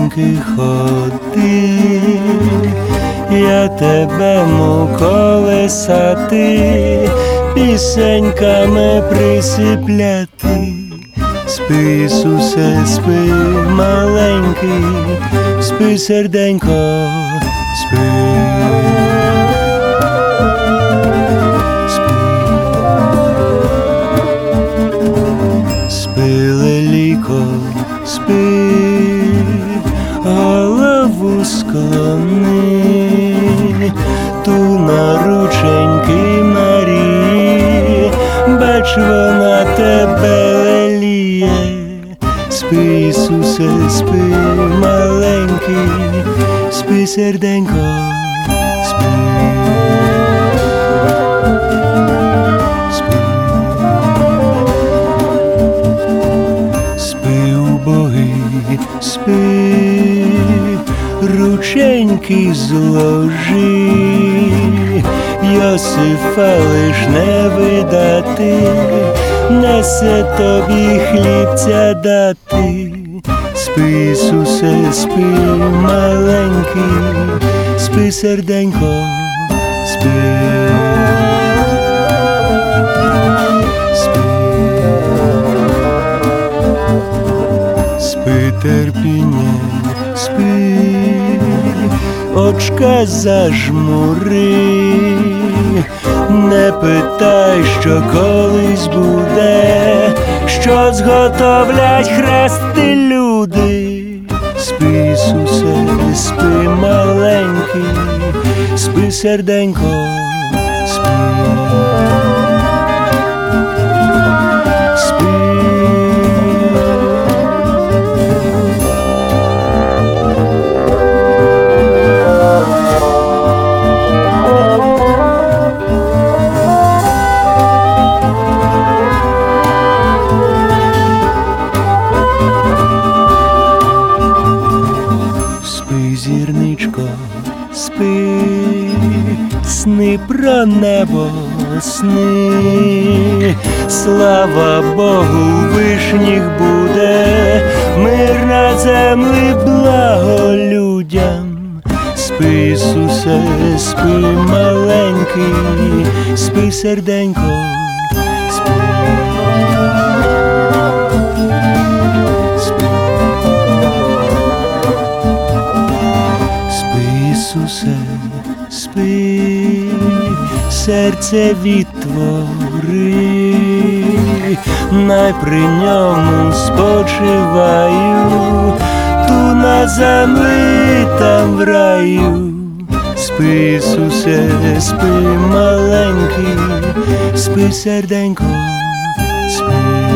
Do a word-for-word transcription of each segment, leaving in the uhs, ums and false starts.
маленький ходи, я тебе му колесати, пісеньками присипляти. Спи, Ісусе, спи, маленький, спи, серденько, спи. Спи, леліко, спи, голову склони, ту на рученьки Марії, бач, вона тебе леліє. Спи, Ісусе, спи, маленький, спи, серденько, спи. Спи, рученьки зложи, Йосифа лиш не видати, несе тобі хлібця дати. Спи, Ісусе, спи, маленький, спи, серденько, спи. Спи, терпіння, спи, очка зажмури, не питай, що колись буде, що зготовлять хрести люди. Спи, Ісусе, спи, маленький, спи, серденько, спи. Зірничко, спи, сни про небо, сни, слава Богу, вишніх буде, мир на землі, благо людям. Спи, Ісусе, спи, маленький, спи, серденько, спи. Ісусе, спи, серце відтвори, най при ньому спочиваю, ту на землі, там в раю. Спи, Ісусе, спи, маленький, спи, серденько, спи.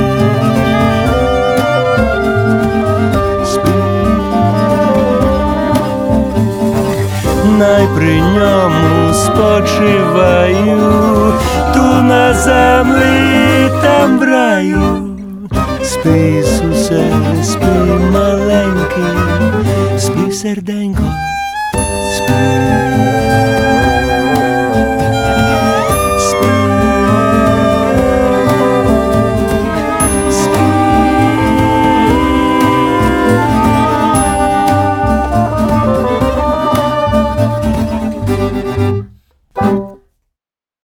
Най при ньому спочиваю, ту на землі, там в раю. Спи, Ісусе, спи, маленький, спи, серденько, спи.